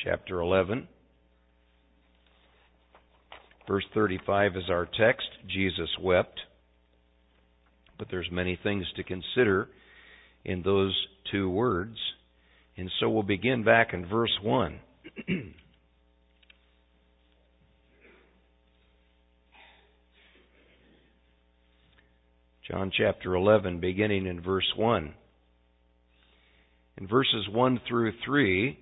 chapter 11. Verse 35 is our text. Jesus wept. But there's many things to consider in those two words. And so we'll begin back in verse 1. John chapter 11, beginning in verse 1. In verses 1 through 3,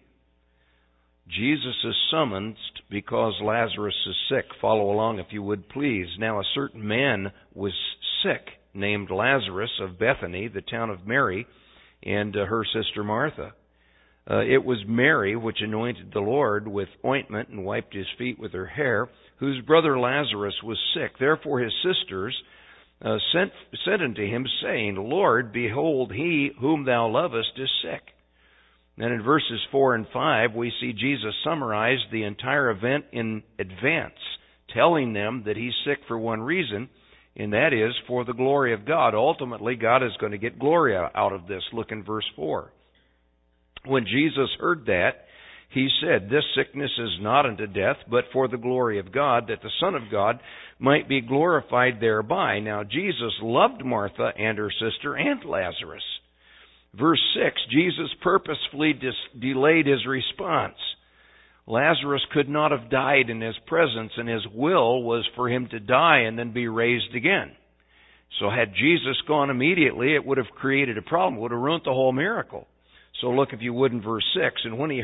Jesus is summoned because Lazarus is sick. Follow along if you would, please. Now a certain man was sick, named Lazarus of Bethany, the town of Mary, and her sister Martha. It was Mary which anointed the Lord with ointment and wiped his feet with her hair, whose brother Lazarus was sick. Therefore his sisters sent unto him, saying, Lord, behold, he whom thou lovest is sick. Then in verses 4 and 5, we see Jesus summarize the entire event in advance, telling them that he's sick for one reason, and that is for the glory of God. Ultimately, God is going to get glory out of this. Look in verse 4. When Jesus heard that, he said, This sickness is not unto death, but for the glory of God, that the Son of God might be glorified thereby. Now Jesus loved Martha and her sister and Lazarus. Verse 6, Jesus purposefully delayed his response. Lazarus could not have died in his presence, and his will was for him to die and then be raised again. So had Jesus gone immediately, it would have created a problem, would have ruined the whole miracle. So look, if you would, in verse 6. And when he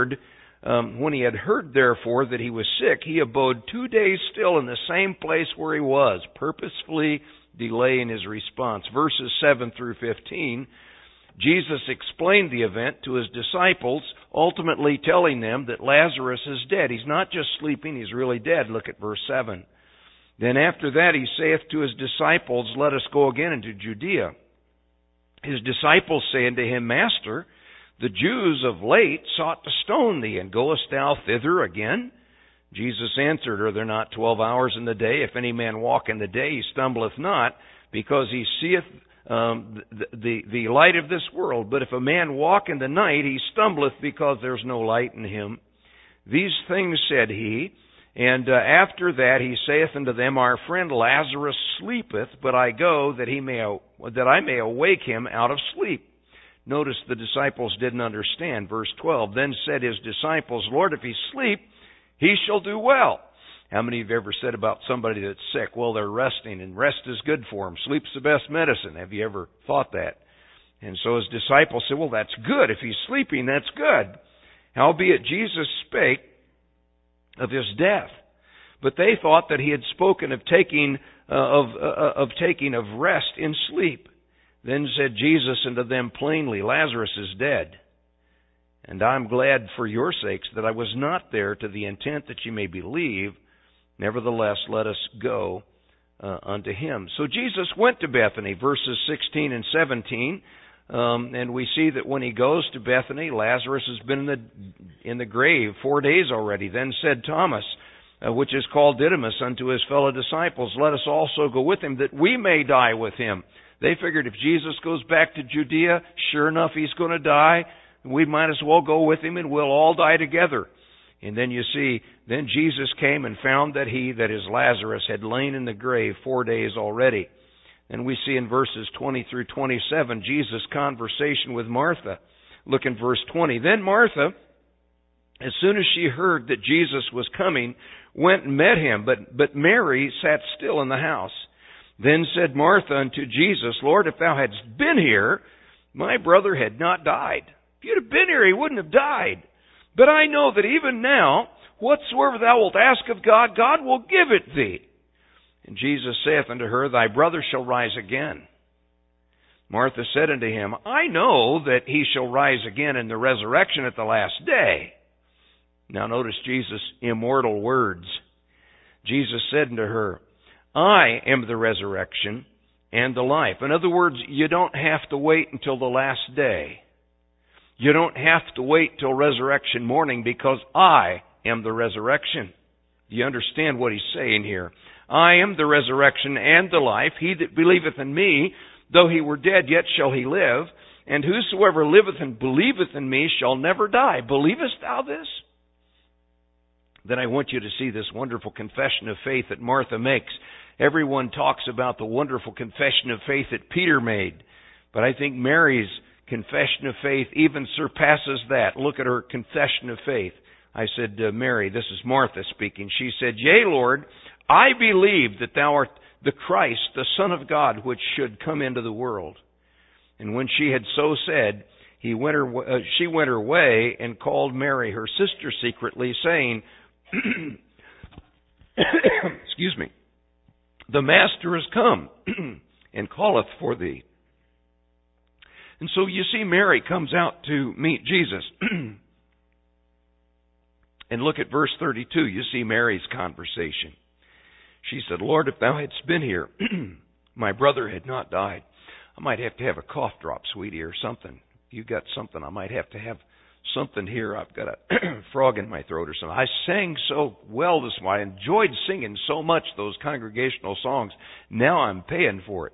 had heard, therefore, that he was sick, he abode 2 days still in the same place where he was, purposefully delaying his response. Verses 7 through 15, Jesus explained the event to his disciples, ultimately telling them that Lazarus is dead. He's not just sleeping, he's really dead. Look at verse 7. Then after that he saith to his disciples, Let us go again into Judea. His disciples say unto him, Master, the Jews of late sought to stone thee, and goest thou thither again? Jesus answered, Are there not 12 hours in the day? If any man walk in the day, he stumbleth not, because he seeth the light of this world. But if a man walk in the night, he stumbleth, because there's no light in him. These things said he, and after that he saith unto them, Our friend Lazarus sleepeth, but I go that I may awake him out of sleep. Notice the disciples didn't understand. Verse 12, Then said his disciples, Lord, if he sleep, he shall do well. How many of you have ever said about somebody that's sick, well, they're resting, and rest is good for them. Sleep's the best medicine. Have you ever thought that? And so his disciples said, well, that's good. If he's sleeping, that's good. Howbeit Jesus spake of his death. But they thought that he had spoken of taking of rest in sleep. Then said Jesus unto them plainly, Lazarus is dead. And I'm glad for your sakes that I was not there, to the intent that ye may believe. Nevertheless, let us go unto him. So Jesus went to Bethany, verses 16 and 17. And we see that when he goes to Bethany, Lazarus has been in the grave 4 days already. Then said Thomas, which is called Didymus, unto his fellow disciples, Let us also go with him, that we may die with him. They figured if Jesus goes back to Judea, sure enough, he's going to die. We might as well go with him, and we'll all die together. And then you see, then Jesus came and found that he, that is Lazarus, had lain in the grave 4 days already. And we see in verses 20 through 27, Jesus' conversation with Martha. Look in verse 20. Then Martha, as soon as she heard that Jesus was coming, went and met him, but Mary sat still in the house. Then said Martha unto Jesus, Lord, if thou hadst been here, my brother had not died. If you'd have been here, he wouldn't have died. But I know that even now, whatsoever thou wilt ask of God, God will give it thee. And Jesus saith unto her, Thy brother shall rise again. Martha said unto him, I know that he shall rise again in the resurrection at the last day. Now notice Jesus' immortal words. Jesus said unto her, I am the resurrection and the life. In other words, you don't have to wait until the last day. You don't have to wait till resurrection morning, because I am the resurrection. Do you understand what he's saying here? I am the resurrection and the life. He that believeth in me, though he were dead, yet shall he live. And whosoever liveth and believeth in me shall never die. Believest thou this? then I want you to see this wonderful confession of faith that Martha makes. Everyone talks about the wonderful confession of faith that Peter made, but I think Mary's confession of faith even surpasses that. Look at her confession of faith. I said, Mary, this is Martha speaking. She said, Yea, Lord, I believe that thou art the Christ, the Son of God, which should come into the world. And when she had so said, she went her way and called Mary, her sister, secretly, saying, excuse me, the Master is come and calleth for thee. And so you see Mary comes out to meet Jesus. And look at verse 32. You see Mary's conversation. She said, Lord, if thou hadst been here, my brother had not died. I might have to have a cough drop, sweetie, or something. If you got something, I might have to have something here. I've got a frog in my throat or something. I sang so well this morning. I enjoyed singing so much those congregational songs. Now I'm paying for it.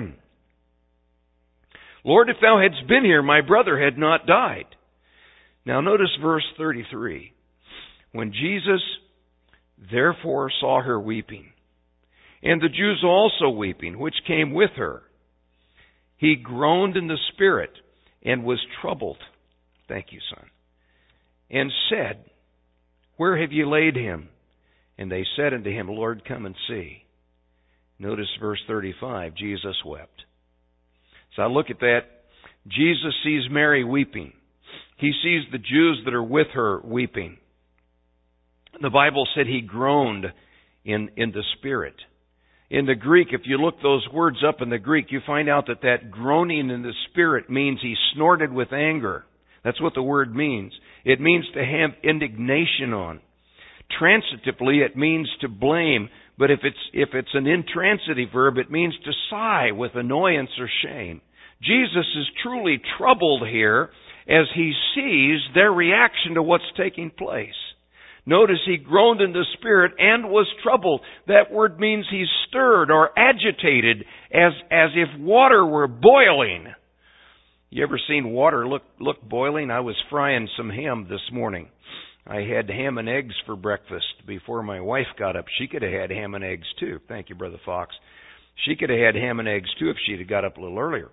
Lord, if thou hadst been here, my brother had not died. Now notice verse 33. When Jesus therefore saw her weeping, and the Jews also weeping, which came with her, he groaned in the spirit and was troubled. Thank you, son. And said, Where have ye laid him? And they said unto him, Lord, come and see. Notice verse 35, Jesus wept. So I look at that. Jesus sees Mary weeping. He sees the Jews that are with her weeping. The Bible said he groaned in the spirit. In the Greek, if you look those words up in the Greek, you find out that groaning in the spirit means he snorted with anger. That's what the word means. It means to have indignation on. Transitively, it means to blame, but if it's an intransitive verb, it means to sigh with annoyance or shame. Jesus is truly troubled here as he sees their reaction to what's taking place. Notice he groaned in the spirit and was troubled. That word means he's stirred or agitated as if water were boiling. You ever seen water look boiling? I was frying some ham this morning. I had ham and eggs for breakfast before my wife got up. She could have had ham and eggs too. Thank you, Brother Fox. She could have had ham and eggs too if she'd have got up a little earlier.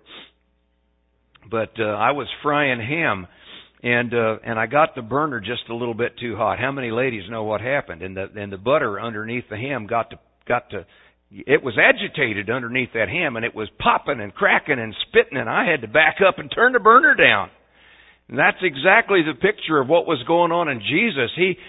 But I was frying ham. And I got the burner just a little bit too hot. How many ladies know what happened? And the butter underneath the ham got to it was agitated underneath that ham, and it was popping and cracking and spitting, and I had to back up and turn the burner down. And that's exactly the picture of what was going on in Jesus.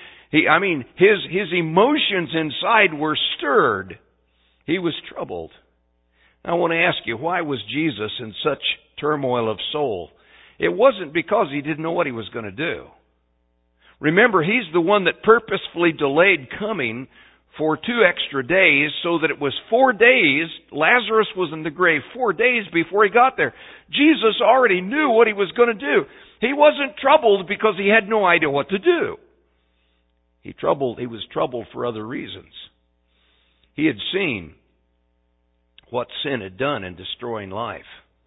His emotions inside were stirred. He was troubled. Now, I want to ask you, why was Jesus in such turmoil of soul? It wasn't because he didn't know what he was going to do. Remember, he's the one that purposefully delayed coming for 2 extra days so that it was 4 days. Lazarus was in the grave 4 days before he got there. Jesus already knew what he was going to do. He wasn't troubled because he had no idea what to do. He was troubled for other reasons. He had seen what sin had done in destroying life.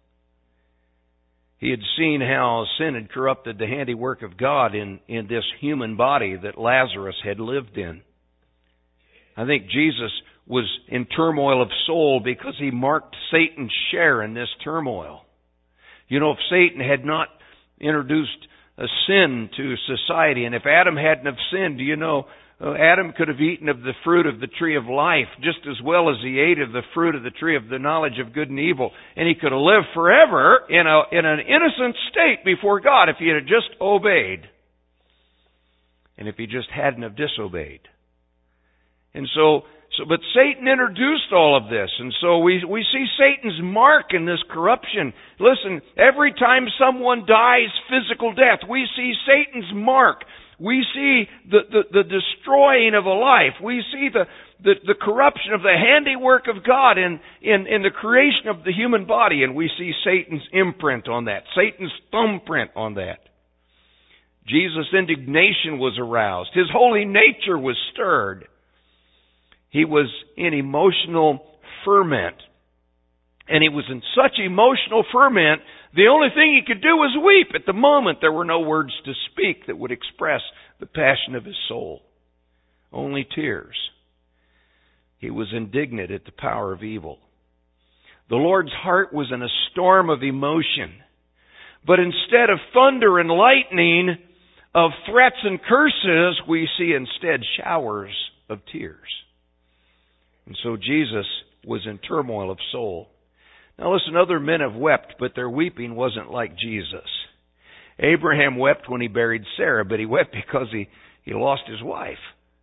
He had seen how sin had corrupted the handiwork of God in this human body that Lazarus had lived in. I think Jesus was in turmoil of soul because he marked Satan's share in this turmoil. You know, if Satan had not introduced a sin to society, and if Adam hadn't have sinned, you know, Adam could have eaten of the fruit of the tree of life just as well as he ate of the fruit of the tree of the knowledge of good and evil. And he could have lived forever in an innocent state before God if he had just obeyed. And if he just hadn't have disobeyed. And but Satan introduced all of this. And so we see Satan's mark in this corruption. Listen, every time someone dies physical death, we see Satan's mark. We see the destroying of a life. We see the corruption of the handiwork of God in the creation of the human body. And we see Satan's imprint on that, Satan's thumbprint on that. Jesus' indignation was aroused. His holy nature was stirred. He was in emotional ferment. And he was in such emotional ferment, the only thing he could do was weep. At the moment, there were no words to speak that would express the passion of his soul. only tears. He was indignant at the power of evil. The Lord's heart was in a storm of emotion. But instead of thunder and lightning, of threats and curses, we see instead showers of tears. And so Jesus was in turmoil of soul. Now listen, other men have wept, but their weeping wasn't like Jesus. Abraham wept when he buried Sarah, but he wept because he lost his wife.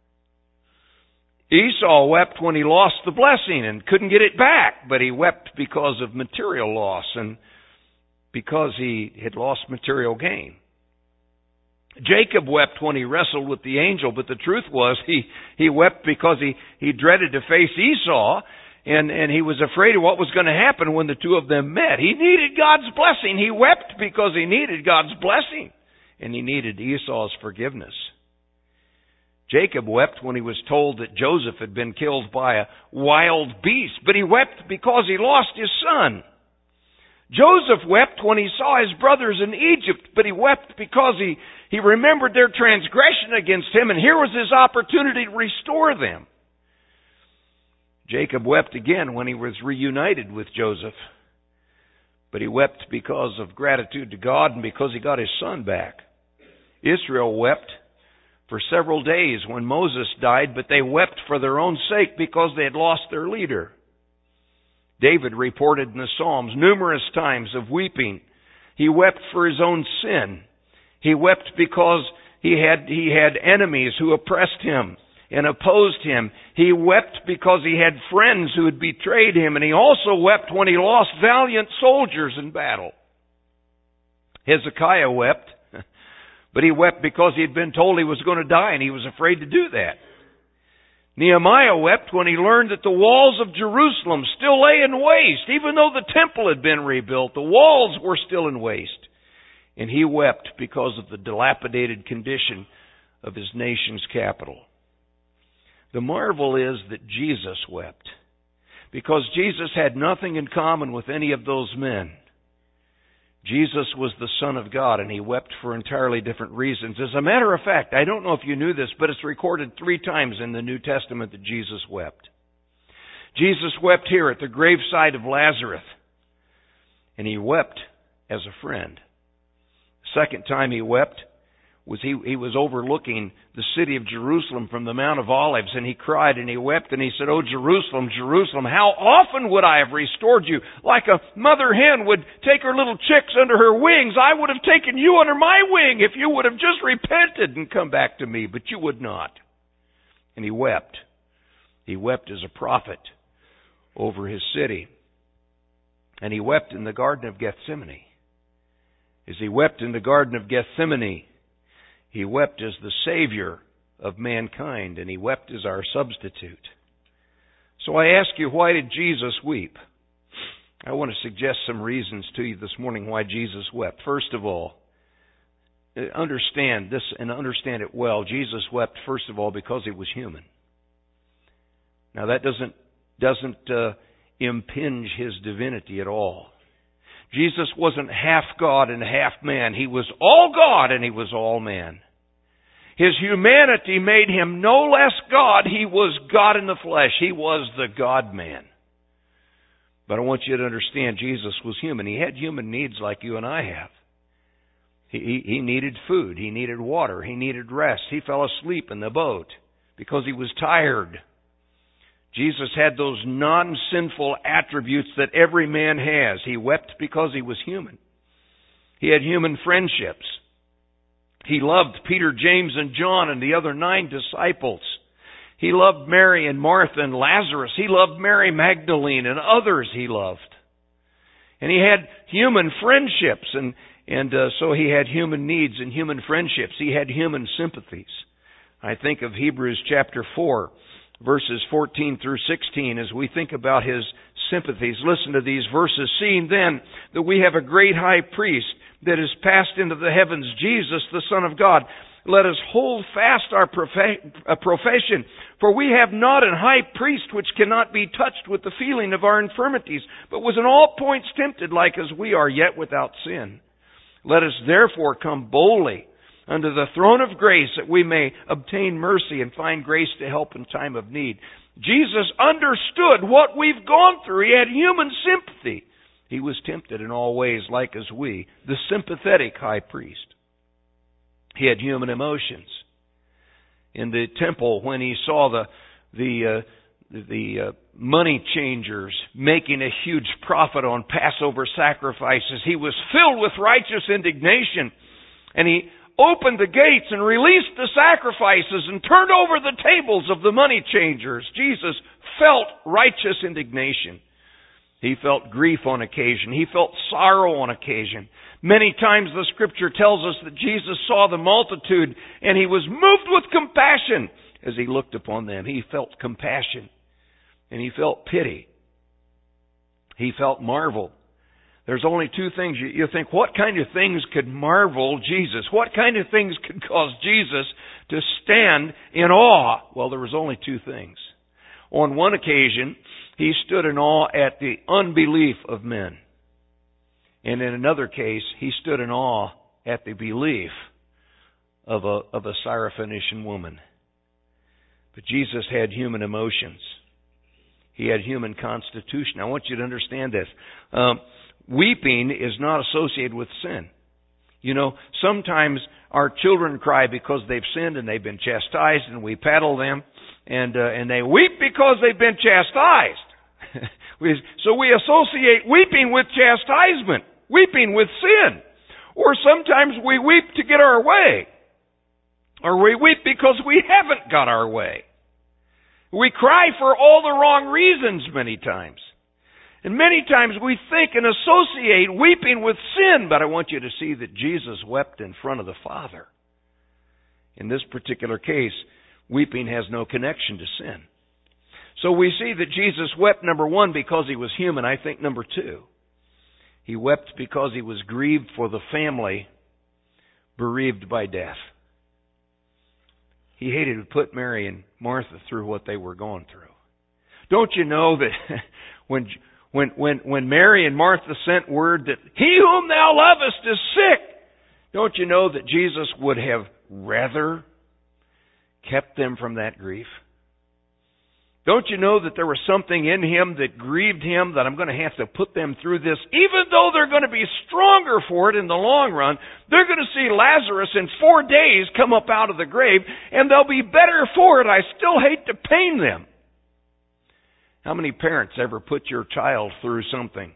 Esau wept when he lost the blessing and couldn't get it back, but he wept because of material loss and because he had lost material gain. Jacob wept when he wrestled with the angel, but the truth was he wept because he dreaded to face Esau, and he was afraid of what was going to happen when the two of them met. He needed God's blessing. He wept because he needed God's blessing, and he needed Esau's forgiveness. Jacob wept when he was told that Joseph had been killed by a wild beast, but he wept because he lost his son. Joseph wept when he saw his brothers in Egypt, but he wept because he remembered their transgression against him, and here was his opportunity to restore them. Jacob wept again when he was reunited with Joseph, but he wept because of gratitude to God and because he got his son back. Israel wept for several days when Moses died, but they wept for their own sake because they had lost their leader. David reported in the Psalms numerous times of weeping. He wept for his own sin. He wept because he had enemies who oppressed him and opposed him. He wept because he had friends who had betrayed him, and he also wept when he lost valiant soldiers in battle. Hezekiah wept, but he wept because he had been told he was going to die, and he was afraid to do that. Nehemiah wept when he learned that the walls of Jerusalem still lay in waste. Even though the temple had been rebuilt, the walls were still in waste. And he wept because of the dilapidated condition of his nation's capital. The marvel is that Jesus wept, because Jesus had nothing in common with any of those men. Jesus was the Son of God, and he wept for entirely different reasons. As a matter of fact, I don't know if you knew this, but it's recorded 3 times in the New Testament that Jesus wept. Jesus wept here at the graveside of Lazarus, and he wept as a friend. The second time he wept was he was overlooking the city of Jerusalem from the Mount of Olives, and he cried and he wept and he said, "Oh, Jerusalem, Jerusalem, how often would I have restored you? Like a mother hen would take her little chicks under her wings, I would have taken you under my wing if you would have just repented and come back to me, but you would not." And he wept. He wept as a prophet over his city. And he wept in the Garden of Gethsemane. As he wept in the Garden of Gethsemane, he wept as the Savior of mankind, and he wept as our substitute. So I ask you, why did Jesus weep? I want to suggest some reasons to you this morning why Jesus wept. First of all, understand this and understand it well. Jesus wept, first of all, because he was human. Now that doesn't impinge his divinity at all. Jesus wasn't half God and half man. He was all God and he was all man. His humanity made him no less God. He was God in the flesh. He was the God-man. But I want you to understand, Jesus was human. He had human needs like you and I have. He needed food. He needed water. He needed rest. He fell asleep in the boat because he was tired. Jesus had those non-sinful attributes that every man has. He wept because he was human. He had human friendships. He loved Peter, James, and John and the other 9 disciples. He loved Mary and Martha and Lazarus. He loved Mary Magdalene and others he loved. And he had human friendships, and so he had human needs and human friendships. He had human sympathies. I think of Hebrews chapter 4, verses 14 through 16, as we think about his sympathies. Listen to these verses. "Seeing then that we have a great high priest that is passed into the heavens, Jesus, the Son of God, let us hold fast our profession. For we have not an high priest which cannot be touched with the feeling of our infirmities, but was in all points tempted like as we are, yet without sin. Let us therefore come boldly unto the throne of grace that we may obtain mercy and find grace to help in time of need. Jesus understood what we've gone through. He had human sympathy. He was tempted in all ways like as we, the sympathetic high priest. He had human emotions. In the temple, when he saw the money changers making a huge profit on Passover sacrifices, he was filled with righteous indignation. And he opened the gates and released the sacrifices and turned over the tables of the money changers. Jesus felt righteous indignation. He felt grief on occasion. He felt sorrow on occasion. Many times the Scripture tells us that Jesus saw the multitude and he was moved with compassion as he looked upon them. He felt compassion and he felt pity. He felt marvel. There's only two things. You think, what kind of things could marvel Jesus? What kind of things could cause Jesus to stand in awe? Well, there was only two things. On one occasion, he stood in awe at the unbelief of men. And in another case, he stood in awe at the belief of a Syrophoenician woman. But Jesus had human emotions. He had human constitution. I want you to understand this. Weeping is not associated with sin. You know, sometimes our children cry because they've sinned and they've been chastised, and we paddle them, and they weep because they've been chastised. So we associate weeping with chastisement, weeping with sin. Or sometimes we weep to get our way. Or we weep because we haven't got our way. We cry for all the wrong reasons many times. And many times we think and associate weeping with sin, but I want you to see that Jesus wept in front of the Father. In this particular case, weeping has no connection to sin. So we see that Jesus wept, number one, because he was human. I think number two, he wept because he was grieved for the family bereaved by death. He hated to put Mary and Martha through what they were going through. Don't you know that when Mary and Martha sent word that he whom thou lovest is sick, don't you know that Jesus would have rather kept them from that grief? Don't you know that there was something in him that grieved him, that I'm going to have to put them through this, even though they're going to be stronger for it in the long run? They're going to see Lazarus in 4 days come up out of the grave, and they'll be better for it. I still hate to pain them. How many parents ever put your child through something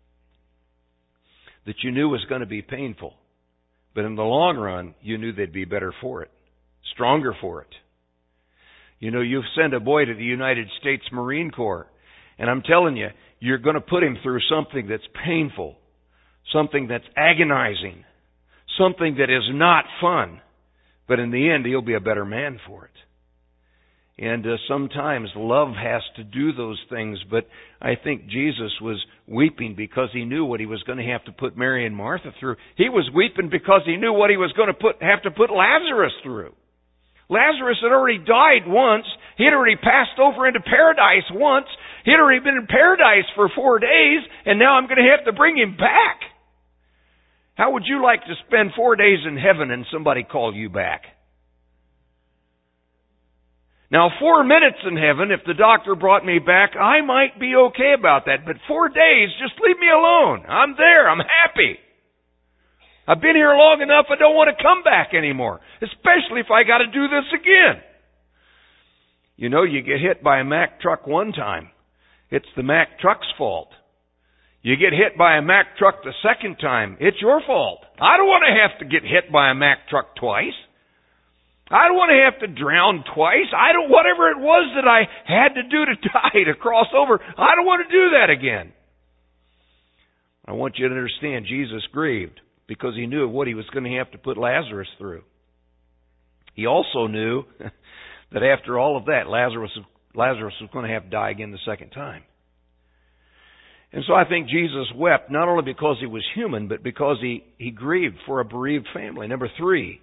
that you knew was going to be painful, but in the long run, you knew they'd be better for it, stronger for it? You know, you've sent a boy to the United States Marine Corps, and I'm telling you, you're going to put him through something that's painful, something that's agonizing, something that is not fun, but in the end, he'll be a better man for it. And sometimes love has to do those things, but I think Jesus was weeping because he knew what he was going to have to put Mary and Martha through. He was weeping because he knew what he was going to have to put Lazarus through. Lazarus had already died once. He had already passed over into paradise once. He had already been in paradise for 4 days, and now I'm going to have to bring him back. How would you like to spend 4 days in heaven and somebody call you back? Now, 4 minutes in heaven, if the doctor brought me back, I might be okay about that. But 4 days, just leave me alone. I'm there. I'm happy. I've been here long enough. I don't want to come back anymore, especially if I got to do this again. You know, you get hit by a Mack truck one time. It's the Mack truck's fault. You get hit by a Mack truck the second time. It's your fault. I don't want to have to get hit by a Mack truck twice. I don't want to have to drown twice. Whatever it was that I had to do to die, to cross over, I don't want to do that again. I want you to understand, Jesus grieved because he knew what he was going to have to put Lazarus through. He also knew that after all of that, Lazarus was going to have to die again the second time. And so I think Jesus wept not only because he was human, but because he grieved for a bereaved family. Number three,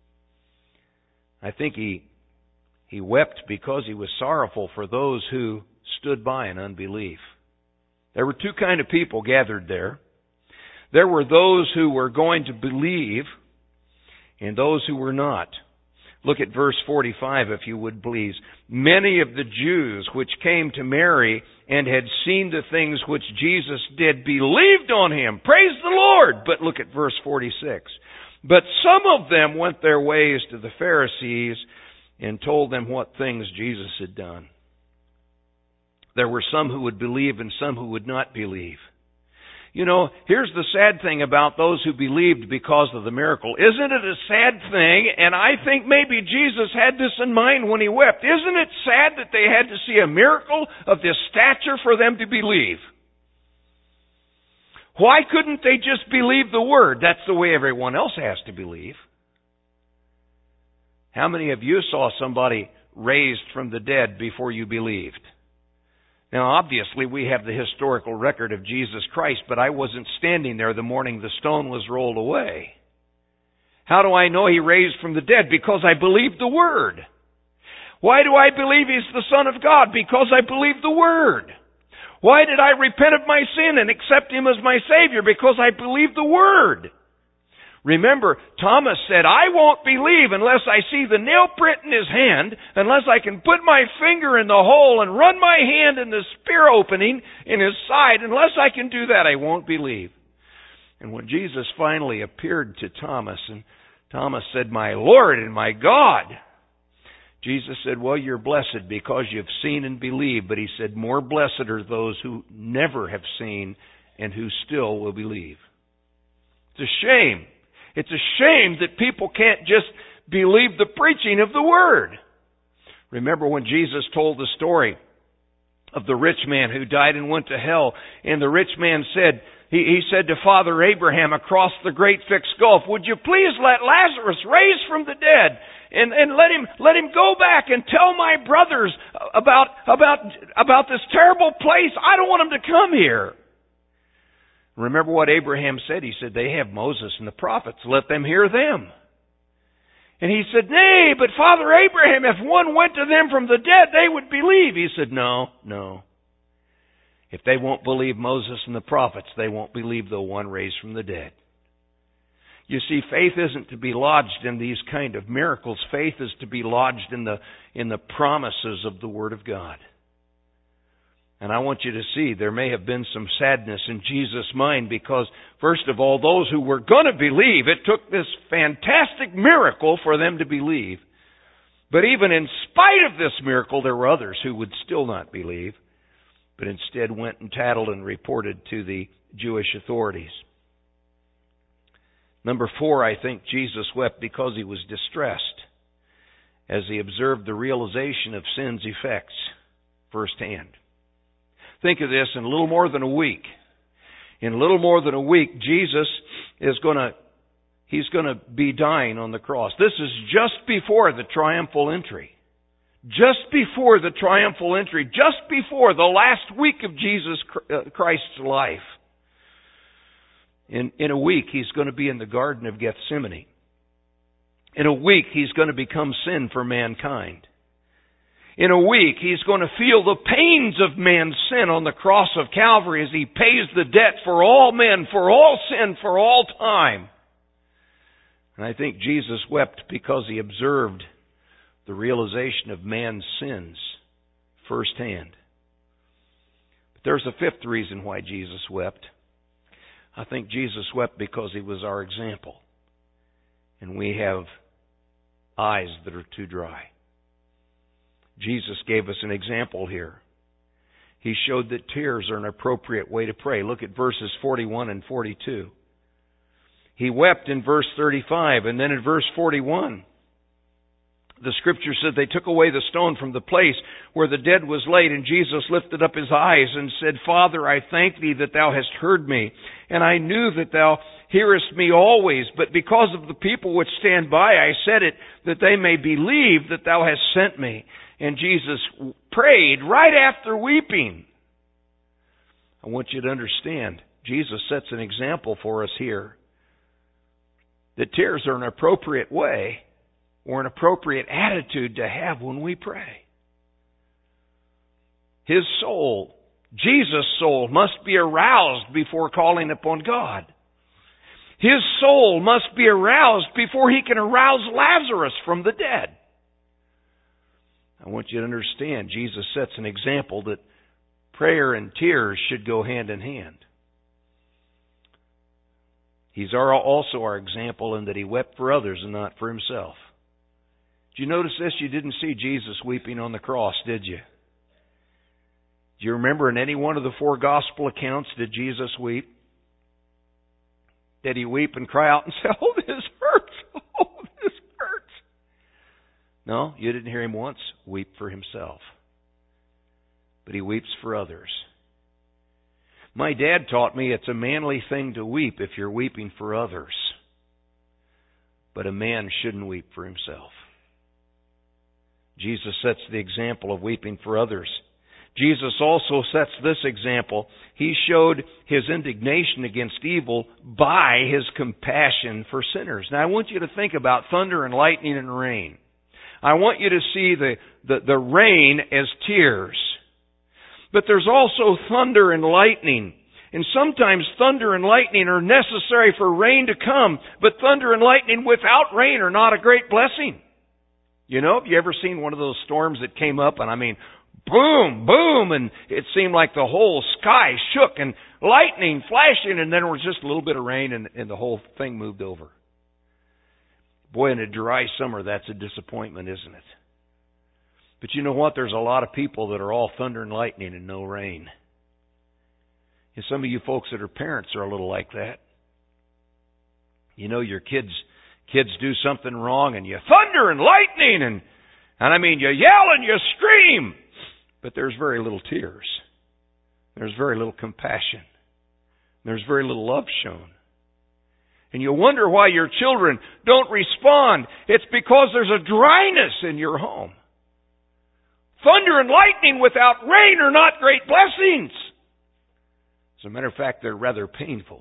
I think he wept because he was sorrowful for those who stood by in unbelief. There were two kinds of people gathered there. There were those who were going to believe, and those who were not. Look at verse 45, if you would please. Many of the Jews which came to Mary and had seen the things which Jesus did believed on him. Praise the Lord! But look at verse 46. But some of them went their ways to the Pharisees and told them what things Jesus had done. There were some who would believe and some who would not believe. You know, here's the sad thing about those who believed because of the miracle. Isn't it a sad thing? And I think maybe Jesus had this in mind when he wept. Isn't it sad that they had to see a miracle of this stature for them to believe? Why couldn't they just believe the Word? That's the way everyone else has to believe. How many of you saw somebody raised from the dead before you believed? Now, obviously, we have the historical record of Jesus Christ, but I wasn't standing there the morning the stone was rolled away. How do I know he raised from the dead? Because I believed the Word. Why do I believe he's the Son of God? Because I believe the Word. Why did I repent of my sin and accept him as my Savior? Because I believe the Word. Remember, Thomas said, I won't believe unless I see the nail print in his hand, unless I can put my finger in the hole and run my hand in the spear opening in his side. Unless I can do that, I won't believe. And when Jesus finally appeared to Thomas, and Thomas said, my Lord and my God, Jesus said, well, you're blessed because you've seen and believed. But he said, more blessed are those who never have seen and who still will believe. It's a shame. It's a shame that people can't just believe the preaching of the Word. Remember when Jesus told the story of the rich man who died and went to hell, and the rich man said, he said to Father Abraham across the great fixed gulf, would you please let Lazarus raise from the dead and let him go back and tell my brothers about this terrible place. I don't want him to come here. Remember what Abraham said? He said, they have Moses and the prophets. Let them hear them. And he said, nay, but Father Abraham, if one went to them from the dead, they would believe. He said, no. If they won't believe Moses and the prophets, they won't believe the one raised from the dead. You see, faith isn't to be lodged in these kind of miracles. Faith is to be lodged in the promises of the Word of God. And I want you to see there may have been some sadness in Jesus' mind because, first of all, those who were going to believe, it took this fantastic miracle for them to believe. But even in spite of this miracle, there were others who would still not believe, but instead went and tattled and reported to the Jewish authorities. Number 4, I think Jesus wept because he was distressed as he observed the realization of sin's effects firsthand. Think of this, in a little more than a week. In a little more than a week, Jesus is going to be dying on the cross. This is just before the triumphal entry. Just before the triumphal entry. Just before the last week of Jesus Christ's life. In a week, he's going to be in the Garden of Gethsemane. In a week, he's going to become sin for mankind. In a week, he's going to feel the pains of man's sin on the cross of Calvary as he pays the debt for all men, for all sin, for all time. And I think Jesus wept because he observed the realization of man's sins firsthand. But there's a fifth reason why Jesus wept. I think Jesus wept because he was our example. And we have eyes that are too dry. Jesus gave us an example here. He showed that tears are an appropriate way to pray. Look at verses 41 and 42. He wept in verse 35, and then in verse 41, the Scripture said they took away the stone from the place where the dead was laid, and Jesus lifted up his eyes and said, Father, I thank thee that thou hast heard me, and I knew that thou hearest me always, but because of the people which stand by, I said it, that they may believe that thou hast sent me. And Jesus prayed right after weeping. I want you to understand, Jesus sets an example for us here. That tears are an appropriate way or an appropriate attitude to have when we pray. His soul, Jesus' soul, must be aroused before calling upon God. His soul must be aroused before he can arouse Lazarus from the dead. I want you to understand, Jesus sets an example that prayer and tears should go hand in hand. He's also our example in that he wept for others and not for himself. Did you notice this? You didn't see Jesus weeping on the cross, did you? Do you remember in any one of the 4 gospel accounts, did Jesus weep? Did he weep and cry out and say, "Oh, this hurts. Oh, this hurts"? No, you didn't hear him once weep for himself. But he weeps for others. My dad taught me it's a manly thing to weep if you're weeping for others. But a man shouldn't weep for himself. Jesus sets the example of weeping for others. Jesus also sets this example. He showed his indignation against evil by his compassion for sinners. Now I want you to think about thunder and lightning and rain. I want you to see the rain as tears. But there's also thunder and lightning. And sometimes thunder and lightning are necessary for rain to come. But thunder and lightning without rain are not a great blessing. You know, have you ever seen one of those storms that came up and boom, boom, and it seemed like the whole sky shook and lightning flashing, and then there was just a little bit of rain and the whole thing moved over. Boy, in a dry summer, that's a disappointment, isn't it? But you know what? There's a lot of people that are all thunder and lightning and no rain. And some of you folks that are parents are a little like that. You know, your kids do something wrong and you thunder and lightning and you yell and you scream. But there's very little tears. There's very little compassion. There's very little love shown. And you wonder why your children don't respond. It's because there's a dryness in your home. Thunder and lightning without rain are not great blessings. As a matter of fact, they're rather painful.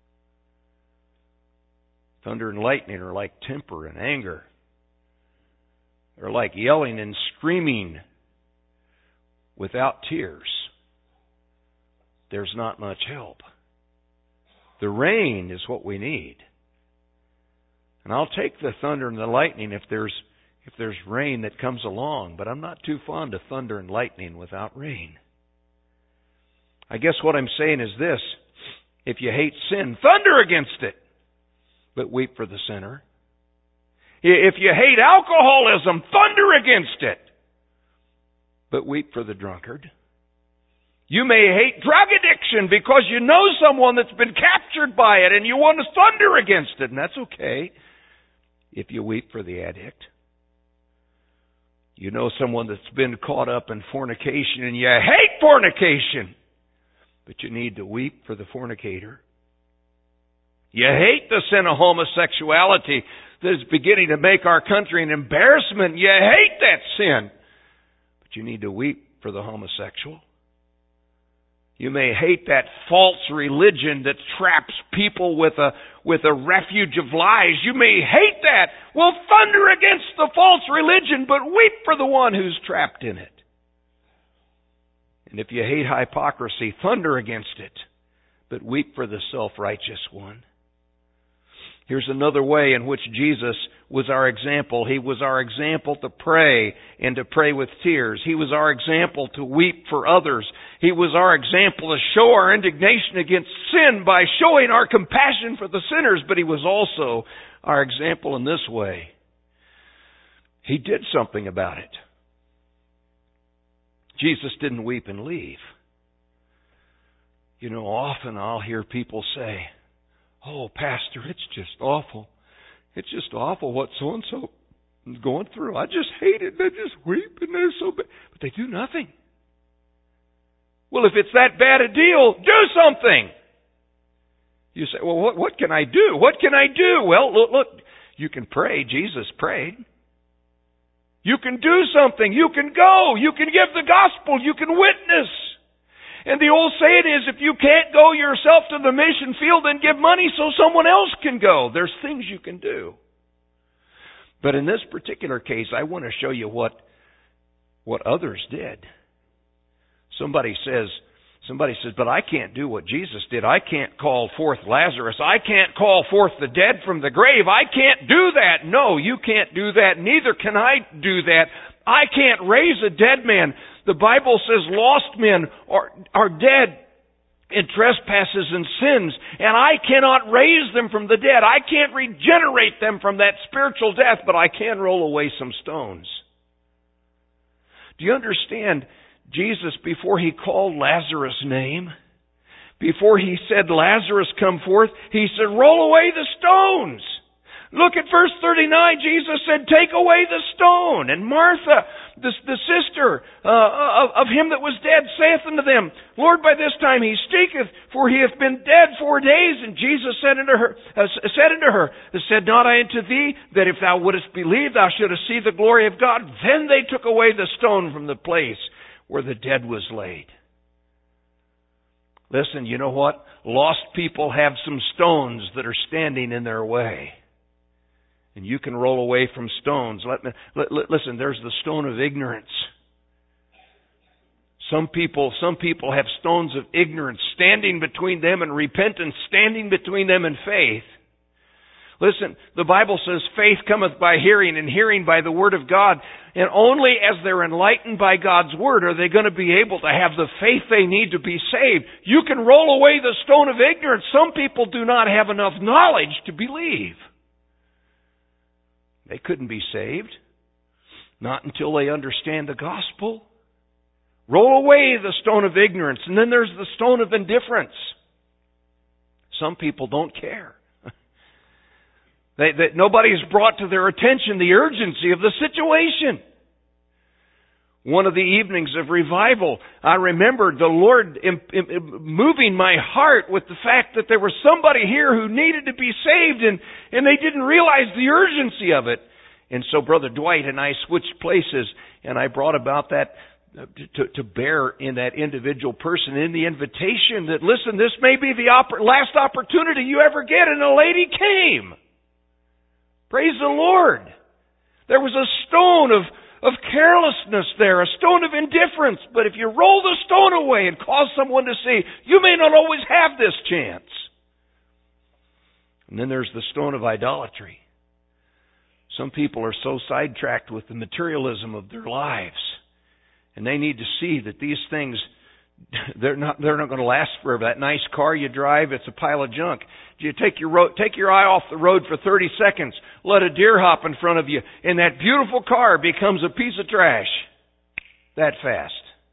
Thunder and lightning are like temper and anger. They're like yelling and screaming without tears. There's not much help. The rain is what we need. And I'll take the thunder and the lightning if there's rain that comes along, but I'm not too fond of thunder and lightning without rain. I guess what I'm saying is this: if you hate sin, thunder against it, but weep for the sinner. If you hate alcoholism, thunder against it, but weep for the drunkard. You may hate drug addiction because you know someone that's been captured by it and you want to thunder against it, and that's okay if you weep for the addict. You know someone that's been caught up in fornication and you hate fornication, but you need to weep for the fornicator. You hate the sin of homosexuality that is beginning to make our country an embarrassment. You hate that sin, but you need to weep for the homosexual. You may hate that false religion that traps people with a refuge of lies. You may hate that. Well, thunder against the false religion, but weep for the one who's trapped in it. And if you hate hypocrisy, thunder against it, but weep for the self-righteous one. Here's another way in which Jesus was our example. He was our example to pray and to pray with tears. He was our example to weep for others. He was our example to show our indignation against sin by showing our compassion for the sinners. But he was also our example in this way. He did something about it. Jesus didn't weep and leave. You know, often I'll hear people say, "Oh, Pastor, it's just awful. It's just awful what so-and-so is going through. I just hate it. They just weep and they're so bad." But they do nothing. Well, if it's that bad a deal, do something. You say, "Well, what can I do? What can I do?" Well, look, you can pray. Jesus prayed. You can do something. You can go. You can give the gospel. You can witness. And the old saying is, if you can't go yourself to the mission field, then give money so someone else can go. There's things you can do. But in this particular case, I want to show you what others did. Somebody says, Somebody says, but I can't do what Jesus did. I can't call forth Lazarus. I can't call forth the dead from the grave. I can't do that. No, you can't do that. Neither can I do that. I can't raise a dead man. The Bible says lost men are dead in trespasses and sins, and I cannot raise them from the dead. I can't regenerate them from that spiritual death, but I can roll away some stones. Do you understand? Jesus, before He called Lazarus' name, before He said, Lazarus, come forth, He said, roll away the stones. Look at verse 39. Jesus said, take away the stone. And Martha, the sister of him that was dead, saith unto them, Lord, by this time he stinketh, for he hath been dead 4 days. And Jesus said unto her, said not I unto thee, that if thou wouldest believe, thou shouldest see the glory of God? Then they took away the stone from the place where the dead was laid. Listen, you know what? Lost people have some stones that are standing in their way. And you can roll away from stones. Listen, there's the stone of ignorance. Some people have stones of ignorance standing between them and repentance, standing between them and faith. Listen, the Bible says faith cometh by hearing, and hearing by the Word of God. And only as they're enlightened by God's Word are they going to be able to have the faith they need to be saved. You can roll away the stone of ignorance. Some people do not have enough knowledge to believe. They couldn't be saved. Not until they understand the gospel. Roll away the stone of ignorance. And then there's the stone of indifference. Some people don't care. Nobody's brought to their attention the urgency of the situation. One of the evenings of revival, I remembered the Lord moving my heart with the fact that there was somebody here who needed to be saved, and they didn't realize the urgency of it. And so Brother Dwight and I switched places, and I brought about that to bear in that individual person in the invitation that, listen, this may be the last opportunity you ever get, and a lady came. Praise the Lord. There was a stone of carelessness there, a stone of indifference. But if you roll the stone away and cause someone to see, you may not always have this chance. And then there's the stone of idolatry. Some people are so sidetracked with the materialism of their lives, and they need to see that these things, they're not going to last forever. That nice car you drive, it's a pile of junk. You take your eye off the road for 30 seconds, let a deer hop in front of you, and that beautiful car becomes a piece of trash that fast.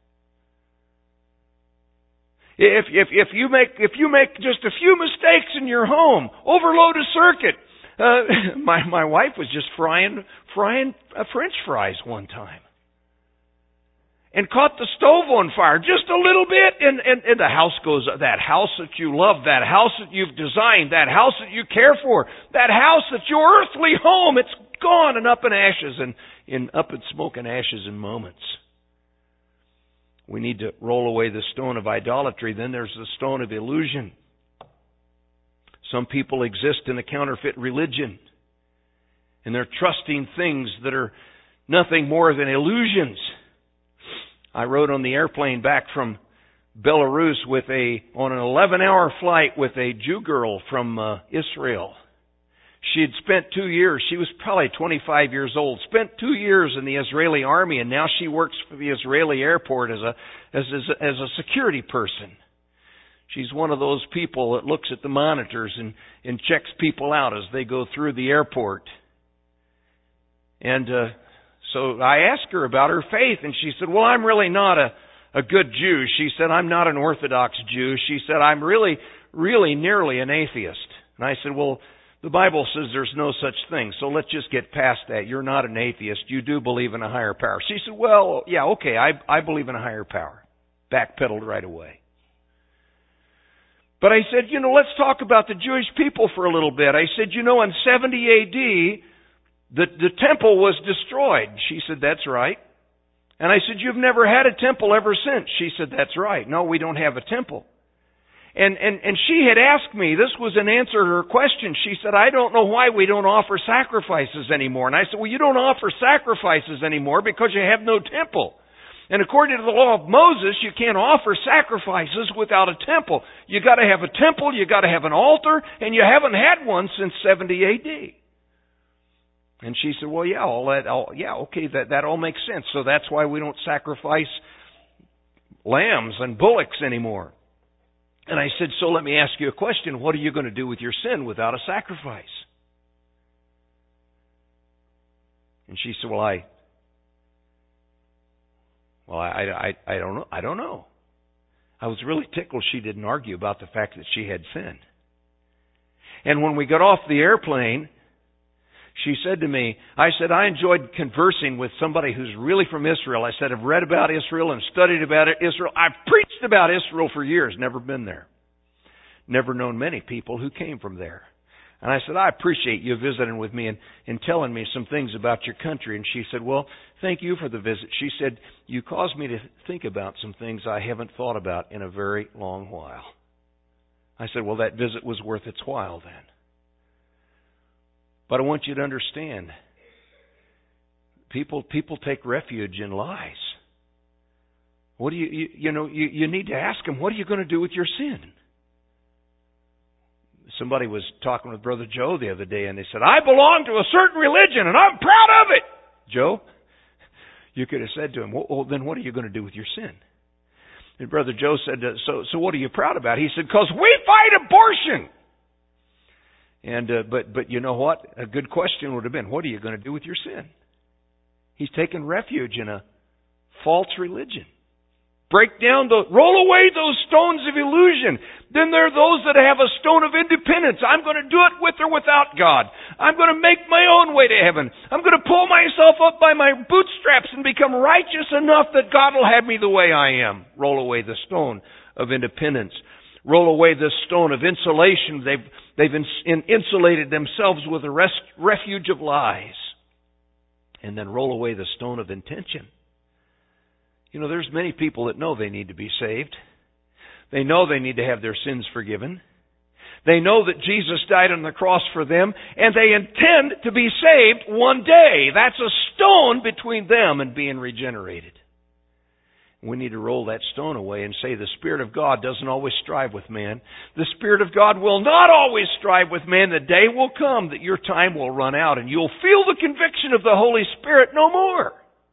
If you make just a few mistakes in your home, overload a circuit. My wife was just frying French fries one time, and caught the stove on fire just a little bit, and the house goes, that house that you love, that house that you've designed, that house that you care for, that house that's your earthly home, it's gone and up in ashes, and up in smoke and ashes in moments. We need to roll away the stone of idolatry. Then there's the stone of illusion. Some people exist in a counterfeit religion, and they're trusting things that are nothing more than illusions. I rode on the airplane back from Belarus on an 11-hour flight with a Jew girl from Israel. She had spent 2 years. She was probably 25 years old. Spent 2 years in the Israeli army, and now she works for the Israeli airport as a security person. She's one of those people that looks at the monitors and checks people out as they go through the airport. And so I asked her about her faith, and she said, well, I'm really not a good Jew. She said, I'm not an Orthodox Jew. She said, I'm really nearly an atheist. And I said, well, the Bible says there's no such thing, so let's just get past that. You're not an atheist. You do believe in a higher power. She said, well, yeah, okay, I believe in a higher power. Backpedaled right away. But I said, let's talk about the Jewish people for a little bit. I said, in 70 A.D., the temple was destroyed. She said, that's right. And I said, you've never had a temple ever since. She said, that's right. No, we don't have a temple. And she had asked me, this was an answer to her question. She said, I don't know why we don't offer sacrifices anymore. And I said, well, you don't offer sacrifices anymore because you have no temple. And according to the law of Moses, you can't offer sacrifices without a temple. You got to have a temple, you got to have an altar, and you haven't had one since 70 A.D. And she said, well, that all makes sense. So that's why we don't sacrifice lambs and bullocks anymore. And I said, so let me ask you a question. What are you going to do with your sin without a sacrifice? And she said, I don't know. I don't know. I was really tickled she didn't argue about the fact that she had sinned. And when we got off the airplane, she said to me, I enjoyed conversing with somebody who's really from Israel. I said, I've read about Israel and studied about Israel. I've preached about Israel for years, never been there. Never known many people who came from there. And I said, I appreciate you visiting with me and telling me some things about your country. And she said, well, thank you for the visit. She said, you caused me to think about some things I haven't thought about in a very long while. I said, well, that visit was worth its while then. But I want you to understand, people take refuge in lies. What do you need to ask them, what are you going to do with your sin? Somebody was talking with Brother Joe the other day, and they said, I belong to a certain religion, and I'm proud of it. Joe, you could have said to him, well, then what are you going to do with your sin? And Brother Joe said, so what are you proud about? He said, because we fight abortion. And but you know what? A good question would have been, what are you going to do with your sin? He's taken refuge in a false religion. Roll away those stones of illusion. Then there are those that have a stone of independence. I'm going to do it with or without God. I'm going to make my own way to heaven. I'm going to pull myself up by my bootstraps and become righteous enough that God will have me the way I am. Roll away the stone of independence. Roll away the stone of insulation. They've insulated themselves with a refuge of lies. And then roll away the stone of intention. You know, there's many people that know they need to be saved. They know they need to have their sins forgiven. They know that Jesus died on the cross for them, and they intend to be saved one day. That's a stone between them and being regenerated. We need to roll that stone away and say the Spirit of God doesn't always strive with man. The Spirit of God will not always strive with man. The day will come that your time will run out, and you'll feel the conviction of the Holy Spirit no more.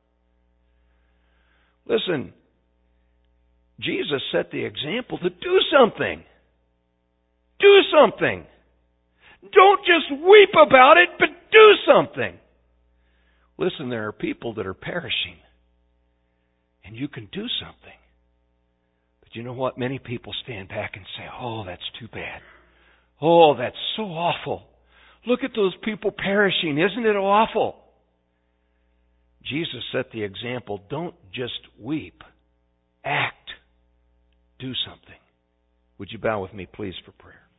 Listen, Jesus set the example to do something. Do something. Don't just weep about it, but do something. Listen, there are people that are perishing, and you can do something. But you know what? Many people stand back and say, oh, that's too bad. Oh, that's so awful. Look at those people perishing. Isn't it awful? Jesus set the example. Don't just weep. Act. Do something. Would you bow with me, please, for prayer?